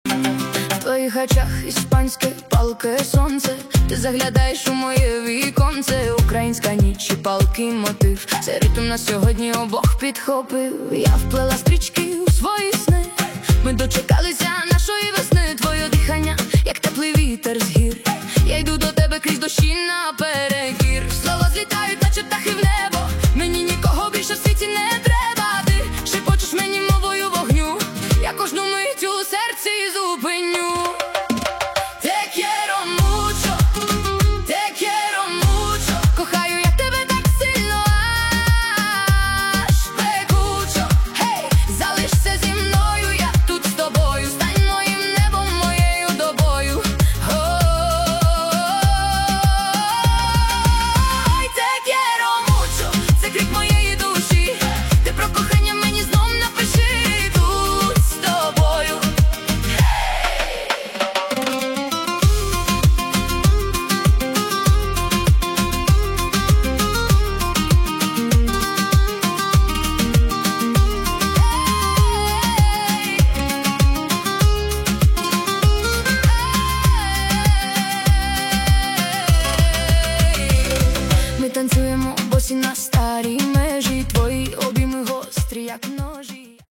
В твоїх очах іспанське палке сонце, ти заглядаєш у моє віконце. Українська ніч і палкий мотив, цей ритм на сьогодні обох підхопив. Я вплела стрічки у свої сни, ми дочекалися нашої весни. Твоє дихання, як теплий вітер з гір, я йду до тебе крізь дощі наперекір. Слова злітають, наче птахи в небо, мені нікого більше в світі не треба. Ти шепочеш мені мовою вогню, я кожну мить у серці зупиню. Te quiero mucho, te quiero mucho. Кохаю я тебе так сильно, аж пекучо. Гей, залишся зі мною, я тут з тобою. Стань моїм небом, моєю добою. Ой, te quiero mucho, це крик моєї душі. Ти про кохання мені знов напиши, тут з тобою. Ми танцюємо босі на старій